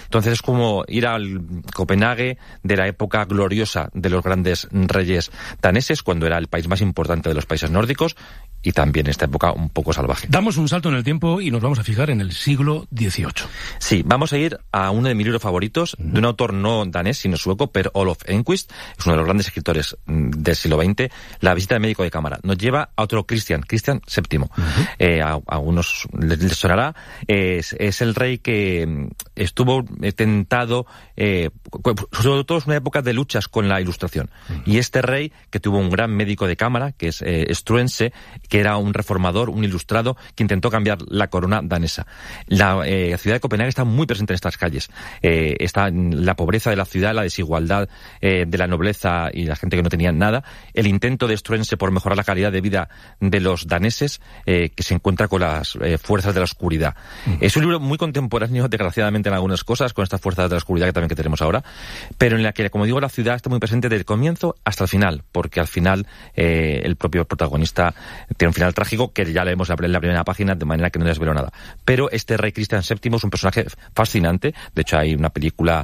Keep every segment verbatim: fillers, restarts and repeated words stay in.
Entonces es como ir al Copenhague de la época gloriosa de los grandes reyes daneses, cuando era el país más importante de los países nórdicos, y también esta época un poco salvaje. Damos un salto en el tiempo y nos vamos a fijar en el siglo dieciocho. Sí, vamos a ir a uno de mis libros favoritos, uh-huh. de un autor no danés, sino sueco, Per Olof Enquist, es uno de los grandes escritores del siglo veinte, La visita del médico de cámara. Nos lleva a otro Cristian, Cristian séptimo. Uh-huh. Eh, a, a algunos les, les sonará, es, es el rey que estuvo tentado, eh, sobre todo es una época de luchas con la Ilustración. Uh-huh. Y este rey, que tuvo un gran médico de cámara, que es eh, Struensee, que era un reformador, un ilustrado, que intentó cambiar la corona danesa. La eh, ciudad de Copenhague está muy presente en estas calles. Eh, está la pobreza de la ciudad, la desigualdad eh, de la nobleza y la gente que no tenía nada, el intento de Struensee por mejorar la calidad de vida de los daneses, eh, que se encuentra con las eh, fuerzas de la oscuridad. Uh-huh. Es un libro muy contemporáneo, desgraciadamente, en algunas cosas, con estas fuerzas de la oscuridad que también que tenemos ahora, pero en la que, como digo, la ciudad está muy presente desde el comienzo hasta el final, porque al final eh, el propio protagonista tiene un final trágico que ya leemos en la primera página, de manera que no les veo nada. Pero este rey Cristian séptimo es un personaje fascinante. De hecho, hay una película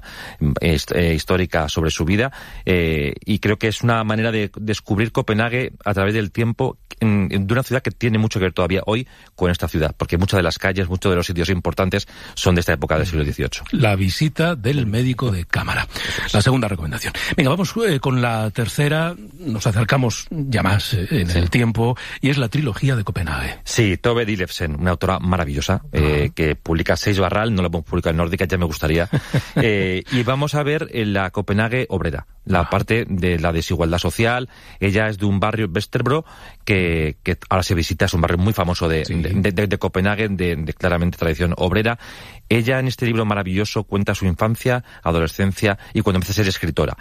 eh, histórica sobre su vida, eh, y creo que es una manera de descubrir Copenhague a través del tiempo, en, en, de una ciudad que tiene mucho que ver todavía hoy con esta ciudad, porque muchas de las calles, muchos de los sitios importantes son de esta época del siglo dieciocho. La visita del médico de cámara. La segunda recomendación. Venga, vamos eh, con la tercera. Nos acercamos ya más eh, en sí. el tiempo, y es la trilogía de Copenhague. Sí, Tove Ditlevsen, una autora maravillosa, uh-huh. eh, que publica Seis Barral, no la hemos publicado en Nórdica, ya me gustaría. eh, y vamos a ver la Copenhague obrera, la uh-huh. parte de la desigualdad social. Ella es de un barrio, Vesterbro, que, que ahora se visita, es un barrio muy famoso de, sí. de, de, de Copenhague, de, de claramente tradición obrera. Ella en este libro maravilloso cuenta su infancia, adolescencia y cuando empieza a ser escritora.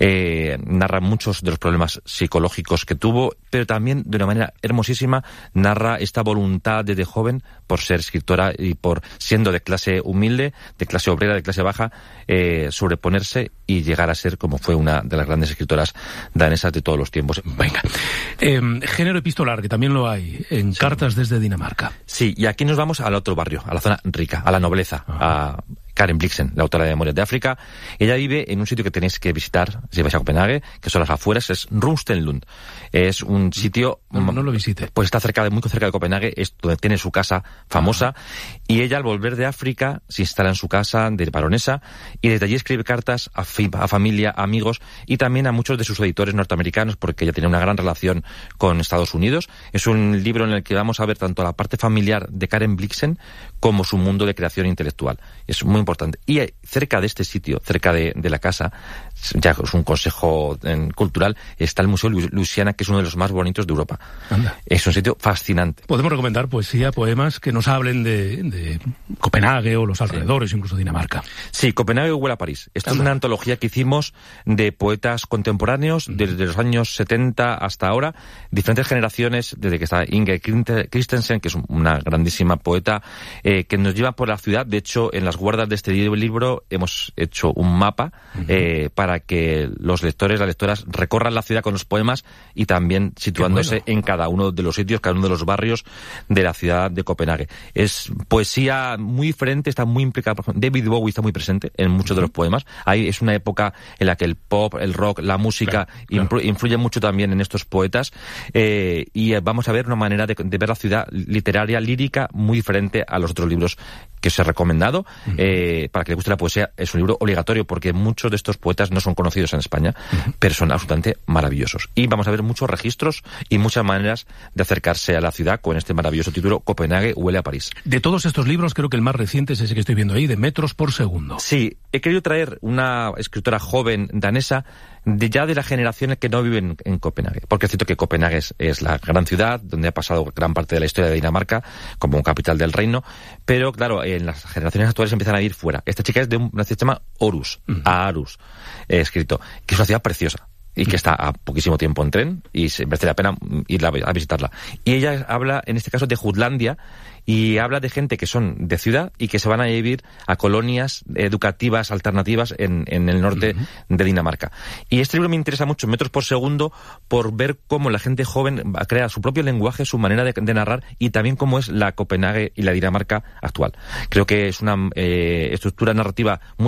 Eh, narra muchos de los problemas psicológicos que tuvo, pero también de una manera hermosísima narra esta voluntad desde joven por ser escritora y por, siendo de clase humilde, de clase obrera, de clase baja, eh, sobreponerse y llegar a ser como fue una de las grandes escritoras danesas de todos los tiempos. Venga. Eh, género epistolar, que también lo hay en sí. Cartas desde Dinamarca. Sí, y aquí nos vamos al otro barrio, a la zona rica, a la nobleza, ah. a Karen Blixen, la autora de Memorias de África. Ella vive en un sitio que tenéis que visitar si vais a Copenhague, que son las afueras, es Runstenlund. Es un sitio... No, no lo visite. Pues está cerca de, muy cerca de Copenhague, es donde tiene su casa famosa, uh-huh. y ella al volver de África se instala en su casa de baronesa, y desde allí escribe cartas a, fi, a familia, a amigos, y también a muchos de sus editores norteamericanos, porque ella tiene una gran relación con Estados Unidos. Es un libro en el que vamos a ver tanto la parte familiar de Karen Blixen como su mundo de creación intelectual. Es muy importante. Y cerca de este sitio, cerca de, de la casa, ya es un consejo eh, cultural, está el Museo Louisiana, que es uno de los más bonitos de Europa. Anda. Es un sitio fascinante. Podemos recomendar poesía, poemas que nos hablen de, de Copenhague o los alrededores, sí. incluso Dinamarca. Sí, Copenhague huele a París. Esta Anda. es una antología que hicimos de poetas contemporáneos desde los años setenta hasta ahora, diferentes generaciones, desde que está Inge Christensen, que es una grandísima poeta, eh, que nos lleva por la ciudad. De hecho, en las guardas de este libro hemos hecho un mapa uh-huh. eh, para que los lectores, las lectoras recorran la ciudad con los poemas y también situándose bueno. en cada uno de los sitios, cada uno de los barrios de la ciudad de Copenhague. Es poesía muy diferente, está muy implicada. Por ejemplo, David Bowie está muy presente en muchos uh-huh. de los poemas. Ahí es una época en la que el pop, el rock, la música claro, claro. Influ- influye mucho también en estos poetas, eh, y vamos a ver una manera de, de ver la ciudad literaria, lírica, muy diferente a los otros libros que os he recomendado. Uh-huh. Eh, para que le guste la poesía, es un libro obligatorio, porque muchos de estos poetas no son conocidos en España, uh-huh. pero son absolutamente maravillosos. Y vamos a ver muchos registros y muchas maneras de acercarse a la ciudad con este maravilloso título, Copenhague huele a París. De todos estos libros, creo que el más reciente es ese que estoy viendo ahí, de Metros por Segundo. Sí, he querido traer una escritora joven danesa, de ya de la generación que no viven en Copenhague, porque es cierto que Copenhague es, es la gran ciudad donde ha pasado gran parte de la historia de Dinamarca como capital del reino, pero claro, en las generaciones actuales empiezan a ir fuera. Esta chica es de una ciudad que se llama Aarhus, uh-huh. Aarhus, eh, escrito, que es una ciudad preciosa y que está a poquísimo tiempo en tren y se merece la pena ir a visitarla. Y ella habla, en este caso, de Jutlandia, y habla de gente que son de ciudad y que se van a vivir a colonias educativas alternativas en, en el norte uh-huh. de Dinamarca. Y este libro me interesa mucho, Metros por Segundo, por ver cómo la gente joven crea su propio lenguaje, su manera de, de narrar, y también cómo es la Copenhague y la Dinamarca actual. Creo que es una eh, estructura narrativa muy